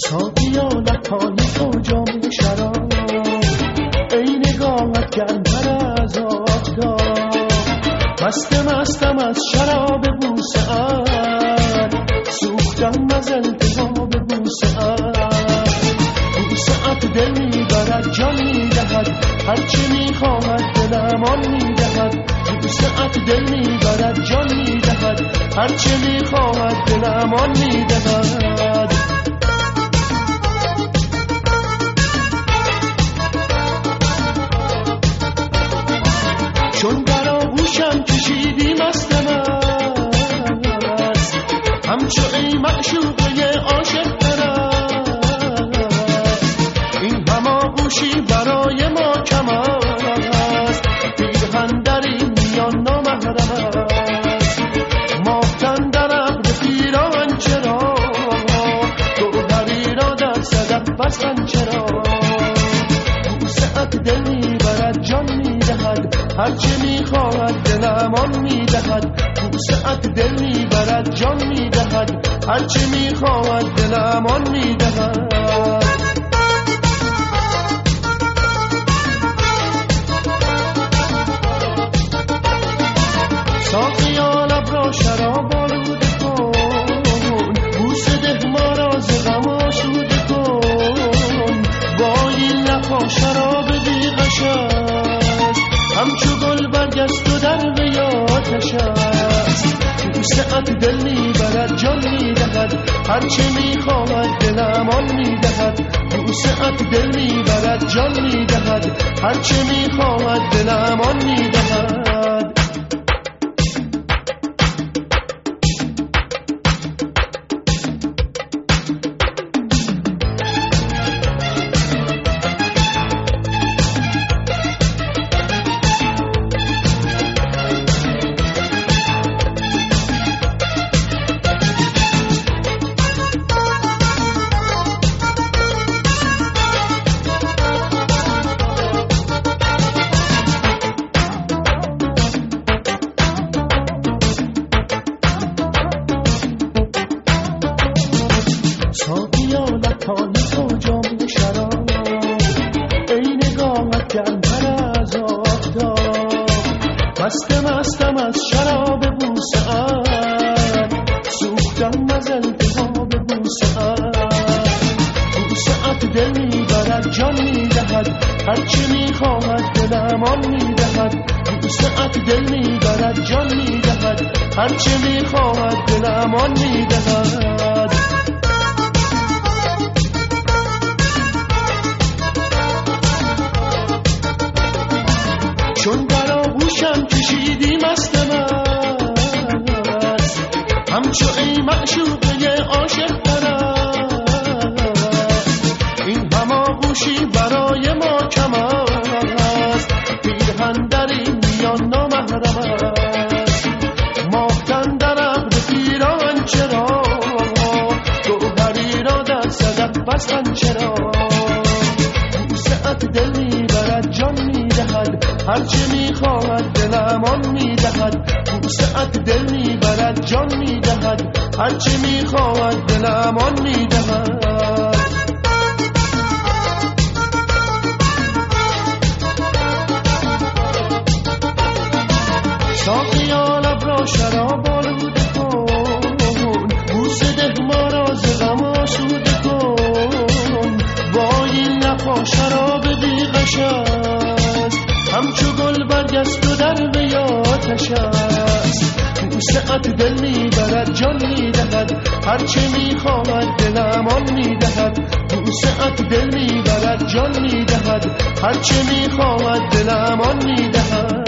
ساقیا لبهای تو جام شراب، ای نگاهت گرم‌تر از آفتاب. مستم از شراب بوسه ات، سوختم از التهاب بوسه ات. بوسه ات دل میبرد جان میدهد، هرچی میخواهد دلم آن میدهد. بوسه ات دل میبرد جان میدهد، هرچی میخواهد دلم آن میدهد. چون در آغوشم کشیدی مستم است، همچو ای معشوقه عاشق پرست. این هم آغوشی برای ما کم است، پیرهن در این میان نامحرم است. ماهتن در ابر پیراهن چرا، گوهری را در صدف بستن چرا. بوسه ات دل میبرد جان میدهد، هرچی میخواهد دلم آن میدهد. بوسه ات دل میبرد جان میدهد، هرچی میخواهد دلم آن میدهد. ساقیا لب را شراب آلوده کن، بوسه ده ما را ز غم آسوده کن. با این لبها شراب بیغش است، همچو گل برگست و در وی آتش است. بوسه ات دل میبرد جان میدهد، هرچی میخواهد دلم آن میدهد. بوسه ات دل میبرد جان میدهد، هرچی میخواهد دلم آن میدهد. ساقیا لبهای تو جام شراب، ای نگاهت گرم‌تر از آفتاب. مستم از شراب بوسه ات، سوختم از التهاب بوسه ات. بوسه ات دل میبرد جان میدهد، هرچی میخواهد دلم آن میدهد. بوسه ات دل میبرد جان میدهد، هرچی میخواهد دلم آن میدهد. چون در آغوشم کشیدی مستم است، همچو ای معشوقه عاشق پرست. این هم آغوشی برای ما کم است، پیرهن در این میان نامحرم است. ماهتن در ابر پیراهن چرا، گوهری را در صدف بستن چرا. بوسه ات دل میبرد جان میدهد، هرچی میخواهد دلم آن میدهد. بوسه ات دل میبرد جان میدهد، هرچی میخواهد دلم آن میدهد. ساقیا لب را شراب آلوده کن، بوسه ده ما را ز غم آسوده کن. با این لبها شراب بیغش است، همچو گل برگست و در وی آتش است. بوسه ات دل میبرد جان میدهد، هرچی میخواهد دلم آن میدهد. بوسه ات دل میبرد جان میدهد، هرچی میخواهد دلم آن میدهد.